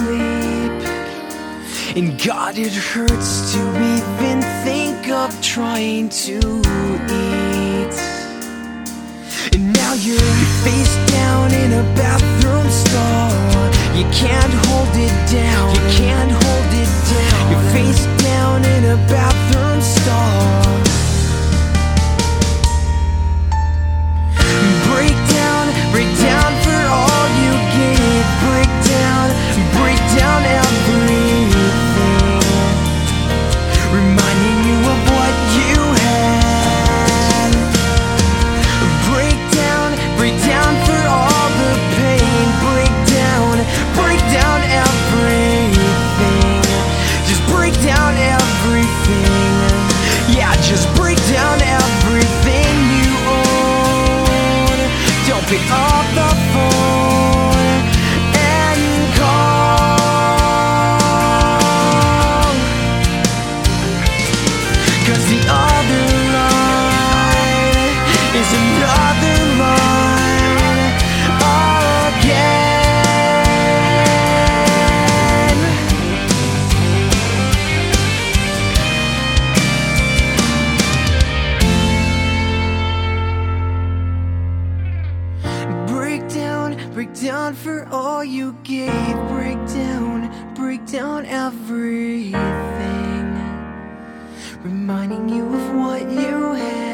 sleep. And God, it hurts to even think of trying to eat. And now you're face down in a bathroom stall. You can't hold it down. You can't hold it down. You're face down in a bathroom stall. Break down for all you gave. Break down everything, reminding you of what you had. Break down for all the pain. Break down everything. Just break down everything. Yeah, just break down everything you own. Don't pick up the phone and call, 'cause the other line is another line again. Break down for all you gave. Break down everything, reminding you of what you had.